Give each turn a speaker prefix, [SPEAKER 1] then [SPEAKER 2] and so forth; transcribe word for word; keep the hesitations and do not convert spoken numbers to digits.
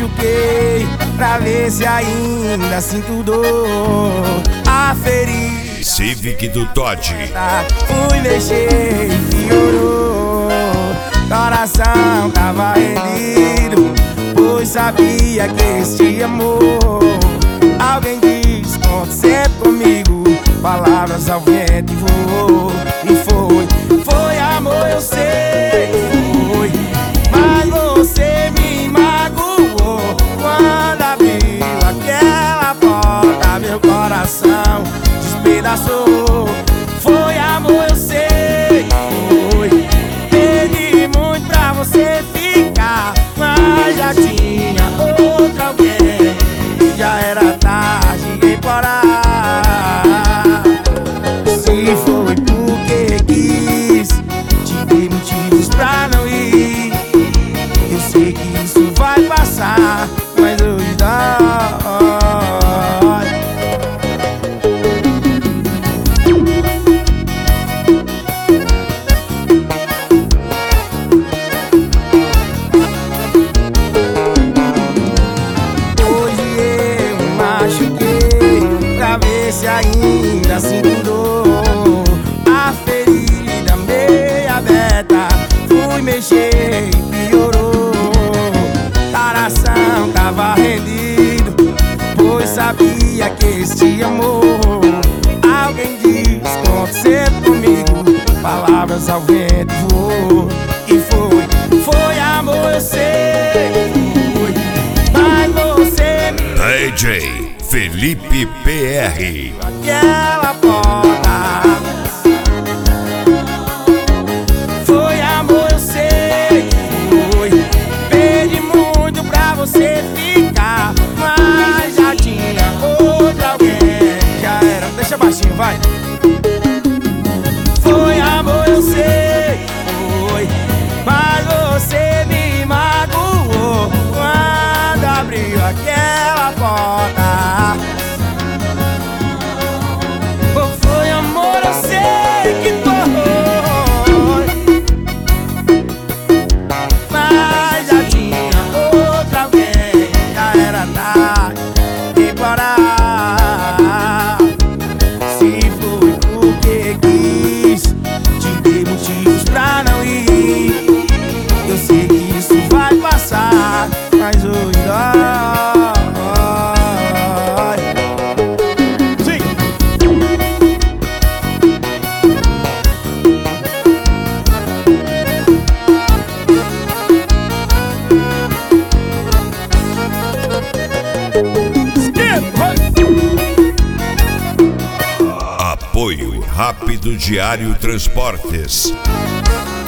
[SPEAKER 1] machuquei pra ver se ainda sinto dor. A ferida
[SPEAKER 2] Civic do Todd.
[SPEAKER 1] fui mexer e piorou. Coração tava rendido, pois sabia que este amor. Alguém diz, conta sempre comigo, palavras ao vento e voou. E foi, foi amor, eu sei, foi. Mas você me magoou quando abriu aquela porta, meu coração despedaçou. Foi amor, eu sei, foi. Pedi muito pra você ficar, mas já tinha outra alguém. Já era tarde em parar. Se foi porque quis, te dei motivos pra não ir. Eu sei que isso vai passar, mas hoje dói. Se ainda sinto dor, a ferida meia aberta, fui mexer e piorou. Coração tava rendido, pois sabia que este amor. Alguém diz, conta sempre comigo, palavras ao vento voou. E foi, foi amor, eu sei, foi. Mas você me
[SPEAKER 2] D J Felipe P R.
[SPEAKER 1] aquela porta. Foi amor, eu sei, foi. Pedi muito pra você ficar, mas já tinha outra alguém. Já era, deixa baixinho, vai. Foi amor, eu sei, foi. Mas você me magoou quando abriu aquela porta. Foi amor, eu sei que foi. Mas já tinha outra alguém. Já era tarde de parar. Se foi porque quis, te dei motivos pra não ir. Eu sei que isso vai passar, mas hoje dói.
[SPEAKER 2] Apoio Rápido Diário Transportes.